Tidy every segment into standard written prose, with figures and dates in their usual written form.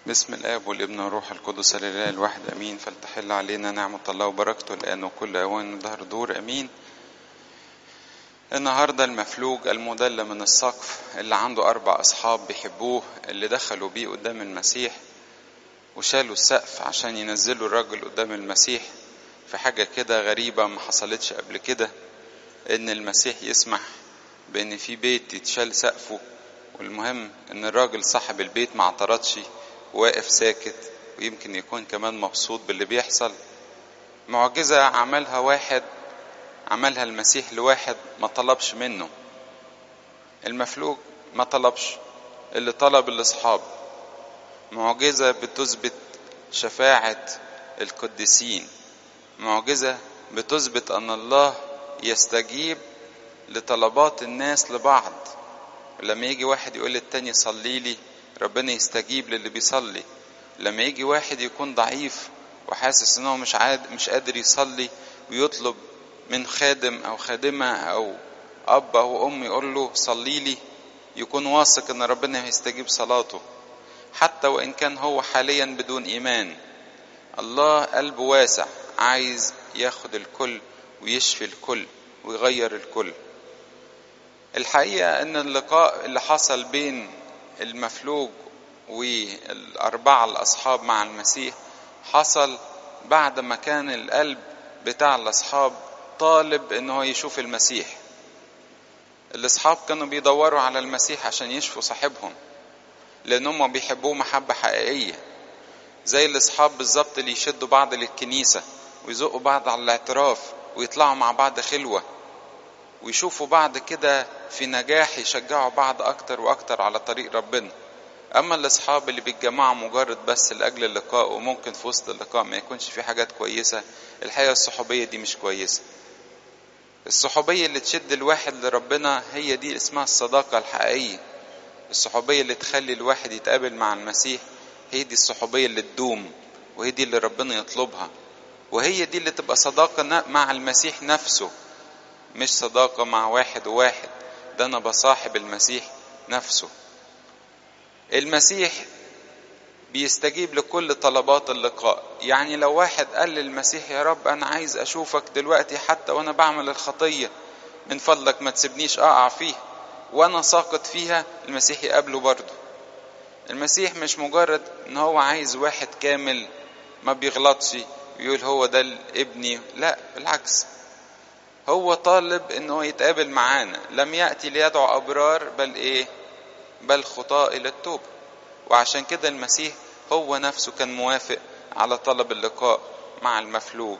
بسم الآب والابن والروح القدس الإله الواحد أمين. فلتحل علينا نعمة الله وبركته الآن وكل أوان ظهر دور أمين. النهاردة المفلوج المدلى من السقف اللي عنده 4 أصحاب بيحبوه، اللي دخلوا بيه قدام المسيح وشالوا السقف عشان ينزلوا الراجل قدام المسيح في حاجة كده غريبة ما حصلتش قبل كده، إن المسيح يسمح بإن في بيت يتشال سقفه، والمهم إن الراجل صاحب البيت ما اعترضش، واقف ساكت، ويمكن يكون كمان مبسوط باللي بيحصل. معجزة عملها المسيح لواحد ما طلبش منه. المفلوج ما طلبش، اللي طلب الأصحاب. معجزة بتثبت شفاعة القديسين، معجزة بتثبت أن الله يستجيب لطلبات الناس لبعض. لما يجي واحد يقول للتاني صلي لي، ربنا يستجيب للي بيصلي. لما يجي واحد يكون ضعيف وحاسس انه مش قادر يصلي ويطلب من خادم او خادمة او اب او ام يقول له صلي لي، يكون واثق ان ربنا هيستجيب صلاته حتى وان كان هو حاليا بدون ايمان. الله قلبه واسع، عايز ياخد الكل ويشفي الكل ويغير الكل. الحقيقة ان اللقاء اللي حصل بين المفلوج وال4 الأصحاب مع المسيح حصل بعد ما كان القلب بتاع الأصحاب طالب انه يشوف المسيح. الأصحاب كانوا بيدوروا على المسيح عشان يشفوا صاحبهم، لأنهم بيحبوه محبة حقيقية، زي الأصحاب بالظبط اللي يشدوا بعض للكنيسة ويزقوا بعض على الاعتراف ويطلعوا مع بعض خلوة ويشوفوا بعض كده في نجاح، يشجعوا بعض أكتر وأكتر على طريق ربنا. أما الأصحاب اللي بيتجمعوا مجرد بس لأجل اللقاء، وممكن في وسط اللقاء ما يكونش في حاجات كويسة، الحقيقة الصحوبية دي مش كويسة. الصحوبية اللي تشد الواحد لربنا هي دي اسمها الصداقة الحقيقية. الصحوبية اللي تخلي الواحد يتقابل مع المسيح هي دي الصحوبية اللي تدوم، وهي دي اللي ربنا يطلبها، وهي دي اللي تبقى صداقة مع المسيح نفسه، مش صداقة مع واحد وواحد. ده أنا بصاحب المسيح نفسه. المسيح بيستجيب لكل طلبات اللقاء. يعني لو واحد قال للمسيح يا رب أنا عايز أشوفك دلوقتي حتى وأنا بعمل الخطية، من فضلك ما تسيبنيش أقع فيها وأنا ساقط فيها، المسيح يقابله برضه. المسيح مش مجرد إن هو عايز واحد كامل ما بيغلطش ويقول هو ده ابني، لا بالعكس، هو طالب إنه يتقابل معانا. لم يأتي ليدعو أبرار بل خطاء إلى التوبة. وعشان كده المسيح هو نفسه كان موافق على طلب اللقاء مع المفلوج.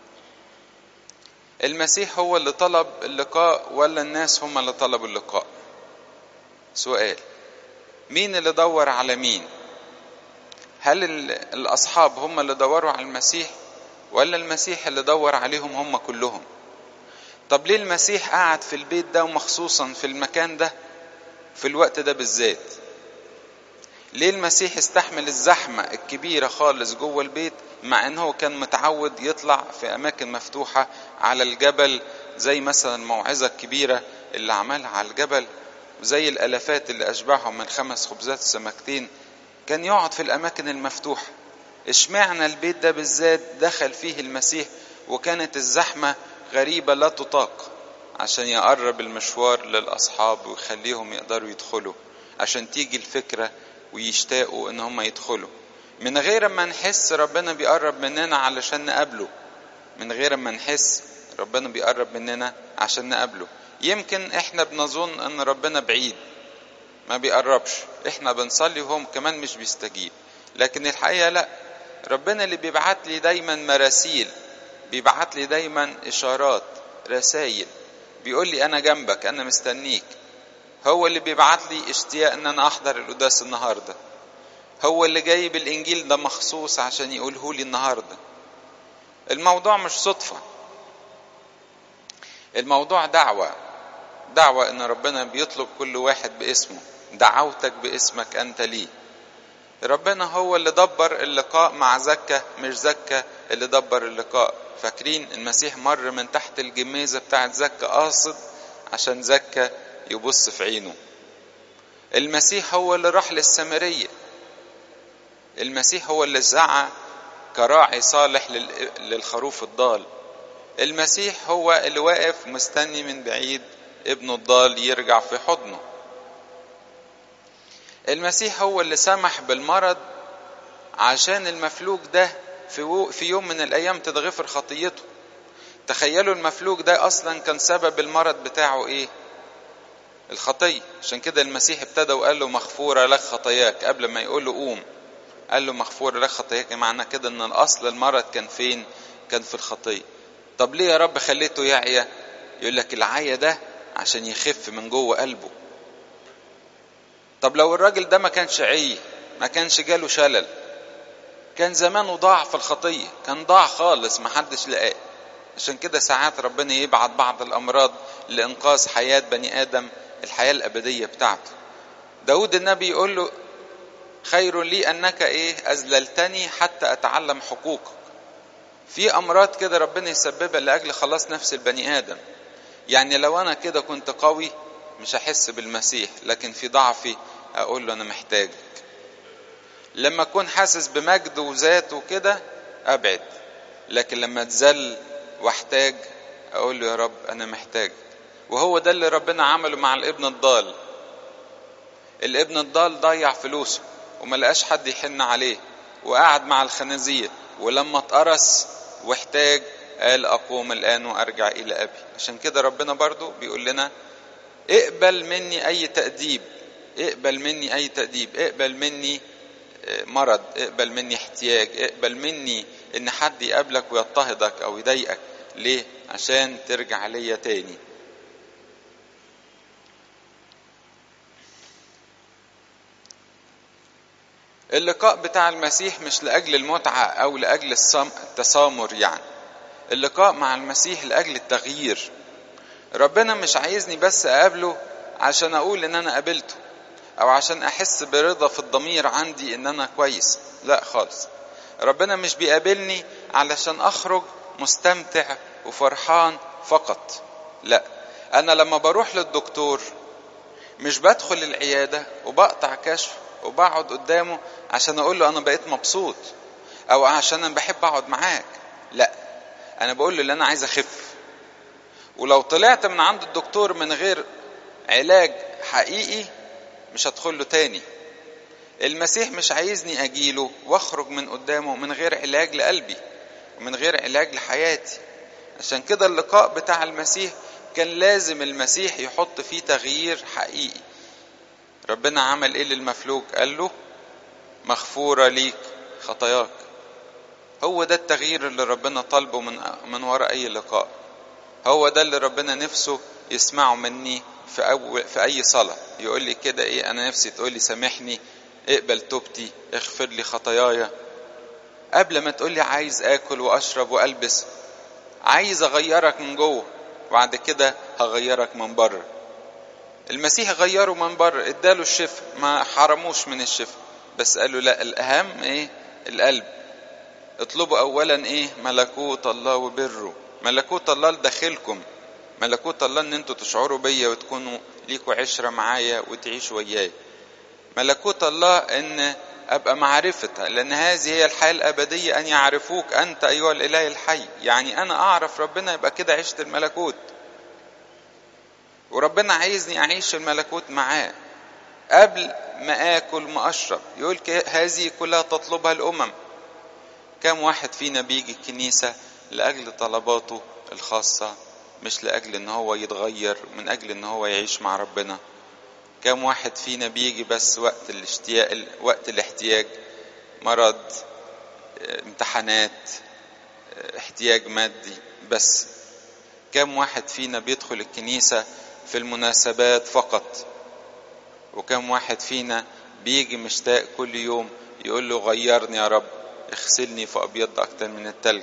المسيح هو اللي طلب اللقاء ولا الناس هم اللي طلبوا اللقاء؟ سؤال. مين اللي دور على مين؟ هل الأصحاب هم اللي دوروا على المسيح ولا المسيح اللي دور عليهم هم كلهم؟ طب ليه المسيح قعد في البيت ده ومخصوصا في المكان ده في الوقت ده بالذات؟ ليه المسيح استحمل الزحمة الكبيرة خالص جوه البيت مع انه كان متعود يطلع في اماكن مفتوحة على الجبل، زي مثلا الموعظة الكبيرة اللي عملها على الجبل، وزي الالافات اللي اشبعهم من 5 خبزات وسمكتين، كان يقعد في الاماكن المفتوحة. اشمعنى البيت ده بالذات دخل فيه المسيح وكانت الزحمة غريبة لا تطاق، عشان يقرب المشوار للاصحاب ويخليهم يقدروا يدخلوا، عشان تيجي الفكرة ويشتاقوا ان هم يدخلوا. من غير ما نحس ربنا بيقرب مننا علشان نقابله، من غير ما نحس ربنا بيقرب مننا عشان نقابله. يمكن احنا بنظن ان ربنا بعيد ما بيقربش، احنا بنصلي وهم كمان مش بيستجيب، لكن الحقيقة لا، ربنا اللي بيبعت لي دايما مراسيل، بيبعت لي دايما اشارات، رسائل، بيقول لي انا جنبك، انا مستنيك. هو اللي بيبعت لي اشتياق ان انا احضر القداس النهاردة، هو اللي جايب الانجيل ده مخصوص عشان يقوله لي النهاردة. الموضوع مش صدفة، الموضوع دعوة ان ربنا بيطلب كل واحد باسمه. دعوتك باسمك انت لي. ربنا هو اللي دبر اللقاء مع زكا، مش زكا اللي دبر اللقاء. فاكرين المسيح مر من تحت الجميزة بتاعت زكا قاصد عشان زكا يبص في عينه. المسيح هو اللي راح للسامرية المسيح هو اللي سعى كراعي صالح للخروف الضال. المسيح هو اللي واقف مستني من بعيد ابنه الضال يرجع في حضنه. المسيح هو اللي سمح بالمرض عشان المفلوج ده في يوم من الأيام تتغفر خطيته. تخيلوا المفلوج ده أصلا كان سبب المرض بتاعه إيه؟ الخطية. عشان كده المسيح ابتدى وقال له مغفورة لك خطاياك، قبل ما يقول له قوم قال له مغفورة لك خطاياك. معنى كده ان الأصل المرض كان فين؟ كان في الخطية. طب ليه يا رب خليته يعيا؟ يقول لك العيا ده عشان يخف من جوه قلبه. طب لو الراجل ده ما كانش عي، ما كانش جاله شلل، كان زمانه ضاع في الخطية، كان ضاع خالص ما حدش لقاه. عشان كده ساعات ربنا يبعت بعض الأمراض لإنقاذ حياة بني آدم، الحياة الأبدية بتاعته. داود النبي يقول له خير لي أنك أذللتني حتى أتعلم حقوقك. في أمراض كده ربنا يسببها لأجل خلاص نفس البني آدم. يعني لو أنا كده كنت قوي مش هحس بالمسيح، لكن في ضعفي أقول له أنا محتاجك. لما أكون حاسس بمجد وذات وكده أبعد، لكن لما أتذل واحتاج أقول له يا رب أنا محتاج. وهو ده اللي ربنا عمله مع الابن الضال. الابن الضال ضيع فلوسه وما لقاش حد يحن عليه، وقعد مع الخنازير، ولما اتقرص واحتاج قال أقوم الآن وأرجع إلى أبي. عشان كده ربنا برضو بيقول لنا اقبل مني أي تأديب، اقبل مني أي تأديب، اقبل مني مرض، اقبل مني احتياج، اقبل مني ان حد يقابلك ويضطهدك او يضايقك. ليه؟ عشان ترجع ليا تاني. اللقاء بتاع المسيح مش لأجل المتعة او لأجل التسامر، يعني اللقاء مع المسيح لأجل التغيير. ربنا مش عايزني بس اقابله عشان اقول ان انا قابلته، او عشان احس برضا في الضمير عندي ان انا كويس. لا خالص، ربنا مش بيقابلني علشان اخرج مستمتع وفرحان فقط. لا، انا لما بروح للدكتور مش بدخل العيادة وبقطع كشف وبقعد قدامه عشان اقول له انا بقيت مبسوط او عشان انا بحب اقعد معاك. لا، انا بقول له اللي انا عايز اخف. ولو طلعت من عند الدكتور من غير علاج حقيقي مش هدخل له تاني. المسيح مش عايزني اجيله واخرج من قدامه من غير علاج لقلبي ومن غير علاج لحياتي. عشان كده اللقاء بتاع المسيح كان لازم المسيح يحط فيه تغيير حقيقي. ربنا عمل ايه للمفلوج؟ قال له مغفورة ليك خطاياك. هو ده التغيير اللي ربنا طالبه من وراء اي لقاء. هو ده اللي ربنا نفسه يسمعه مني في اي صلاة. يقول لي كده انا نفسي تقول لي سامحني، اقبل توبتي، اغفر لي خطاياي. قبل ما تقول لي عايز اكل واشرب والبس، عايز اغيرك من جوه وبعد كده هغيرك من بره. المسيح غيره من بره، اداله الشفاء، ما حرموش من الشفاء، بس قالوا لا، الاهم القلب. اطلبوا اولا ملكوت الله وبره. ملكوت الله لداخلكم، ملكوت الله ان انتوا تشعروا بيا وتكونوا ليكوا عشرة معايا وتعيشوا وياي. ملكوت الله ان ابقى معرفة، لان هذه هي الحياة الابدية، ان يعرفوك انت ايها الاله الحي. يعني انا اعرف ربنا، يبقى كده عشت الملكوت. وربنا عايزني اعيش الملكوت معاه قبل ما اكل ما اشرب. يقول هذه كلها تطلبها الامم. كم واحد فينا بيجي الكنيسة لاجل طلباته الخاصة، مش لاجل ان هو يتغير، من اجل ان هو يعيش مع ربنا. كم واحد فينا بيجي بس وقت الاحتياج، مرض، امتحانات، احتياج مادي بس. كم واحد فينا بيدخل الكنيسة في المناسبات فقط، وكم واحد فينا بيجي مشتاق كل يوم يقول له غيرني يا رب، اغسلني فأبيض أكتر من التلج.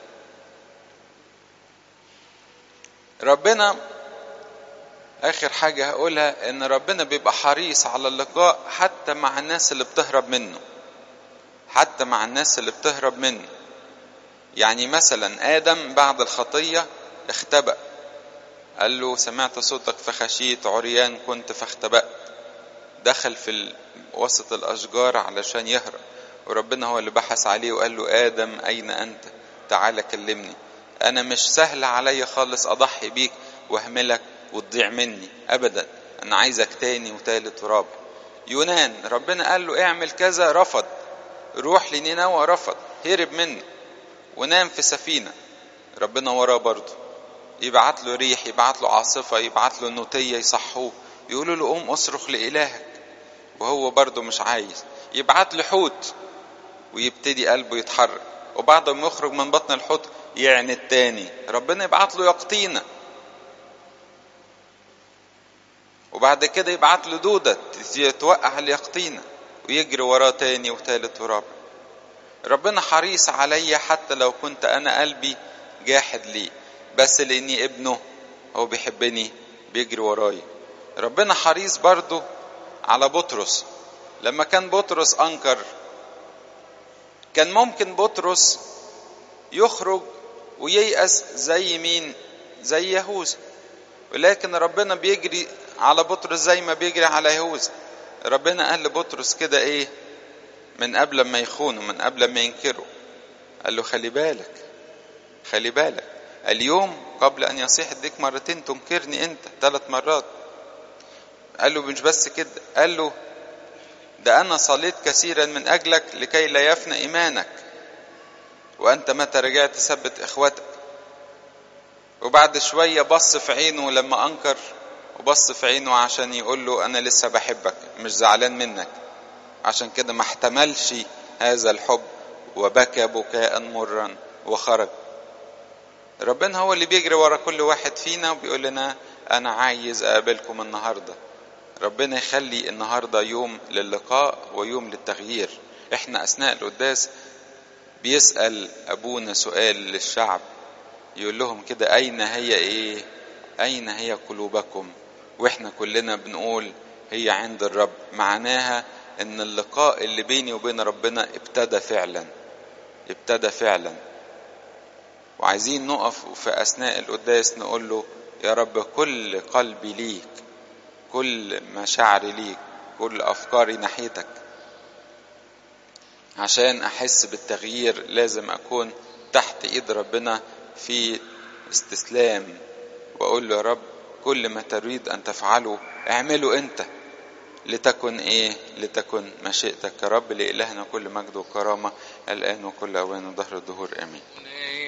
ربنا آخر حاجة هقولها ان ربنا بيبقى حريص على اللقاء حتى مع الناس اللي بتهرب منه، حتى مع الناس اللي بتهرب منه. يعني مثلا آدم بعد الخطية اختبأ، قال له سمعت صوتك فخشيت، عريان كنت فاختبأت. دخل في وسط الأشجار علشان يهرب، وربنا هو اللي بحث عليه وقال له آدم أين أنت؟ تعال كلمني، أنا مش سهل عليا خالص أضحي بيك وأهملك وتضيع مني أبدا، أنا عايزك تاني وتالت ورابع. يونان ربنا قال له اعمل كذا، رفض. روح لنينوى، رفض، هرب منه ونام في سفينة. ربنا وراه برضه، يبعت له ريح، يبعت له عاصفة، يبعت له نوتية يصحوه، يقولوا له قوم اصرخ لإلهك، وهو برضه مش عايز. يبعت له حوت ويبتدي قلبه يتحرك، وبعد ما يخرج من بطن الحوت يعني التاني ربنا يبعت له يقطينة، وبعد كده يبعت له دودة توقع اليقطينة، ويجري وراه تاني وتالت ورابع. ربنا حريص عليا حتى لو كنت أنا قلبي جاحد ليه، بس لأني ابنه هو بيحبني بيجري وراي. ربنا حريص برضو على بطرس. لما كان بطرس أنكر، كان ممكن بطرس يخرج وييأس زي مين؟ زي يهوذا، ولكن ربنا بيجري على بطرس زي ما بيجري على يهوذا. ربنا قال لبطرس كده ايه من قبل ما يخونه، من قبل ما ينكره، قال له خلي بالك، خلي بالك، اليوم قبل ان يصيح الديك مرتين تنكرني انت 3 مرات. قال له مش بس كده، قال له ده انا صليت كثيرا من اجلك لكي لا يفنى ايمانك، وانت متى رجعت ثبت اخوتك. وبعد شوية بص في عينه لما انكر، وبص في عينه عشان يقول له انا لسه بحبك، مش زعلان منك. عشان كده ما احتملش هذا الحب وبكى بكاء مرا وخرج. ربنا هو اللي بيجري ورا كل واحد فينا وبيقول لنا انا عايز اقابلكم النهاردة. ربنا يخلي النهاردة يوم للقاء ويوم للتغيير. احنا اثناء القداس بيسأل ابونا سؤال للشعب، يقول لهم كده اين هي ايه؟ اين هي قلوبكم؟ واحنا كلنا بنقول هي عند الرب. معناها ان اللقاء اللي بيني وبين ربنا ابتدى فعلا، ابتدى فعلا. وعايزين نقف في اثناء القداس نقول له يا رب كل قلبي ليك، كل مشاعري ليك، كل افكاري ناحيتك. عشان احس بالتغيير لازم اكون تحت ايد ربنا في استسلام، واقول له يا رب كل ما تريد ان تفعله اعمله انت، لتكن ايه؟ لتكن مشيئتك يا رب. لإلهنا كل مجد وكرامة الآن وكل أوان ودهر الدهور آمين.